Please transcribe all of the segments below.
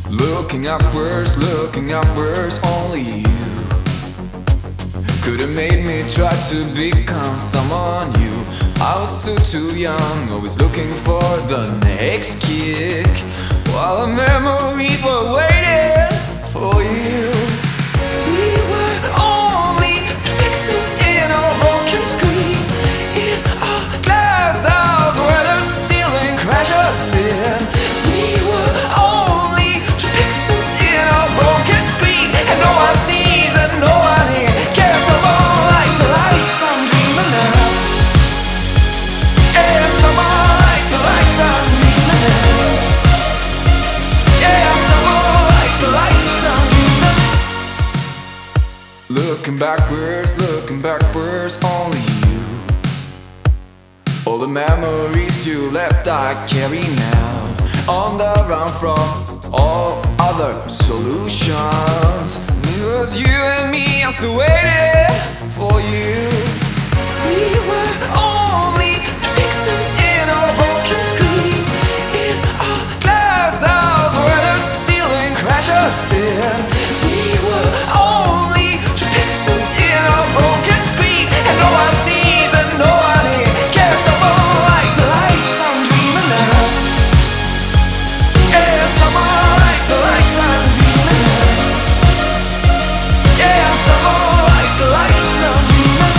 Looking upwards, only you could have made me try to become someone new. I was too young, always looking for the next kick, while the memories were waiting for you. We were only pixels in a broken screen, in a glass house where the ceiling crashes in. We were only pixels in a broken screen, and no one sees and no one hears, cares about like the lights I'm dreaming of. Yeah, someone like the lights I'm dreaming of. Yeah, someone like the lights I'm dreaming of. Looking backwards, only you. All the memories you left I carry now, on the run from all other solutions. It was you and me, I'm still waiting for you. We were only pixels in a broken screen, in a glass house where the ceiling crashes in. We were only pixels in a broken screen, and no one sees and no one hears, cares about like the lights I'm dreaming of. Yeah, someone like the lights I'm dreaming of. Yeah, someone like the lights I'm dreaming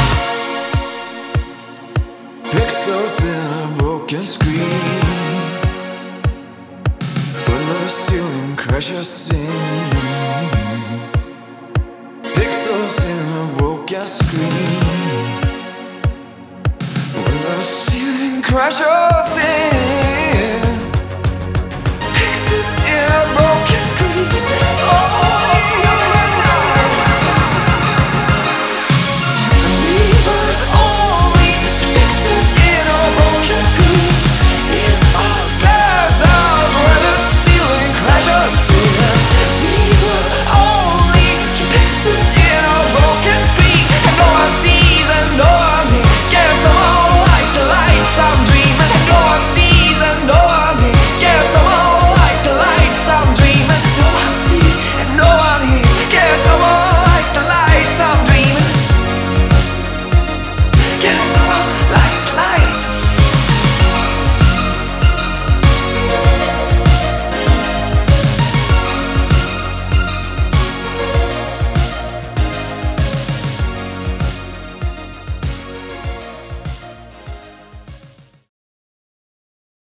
of. Pixels in a broken screen, when the ceiling crashes in. Pixels in a broken screen, when the ceiling crashes in.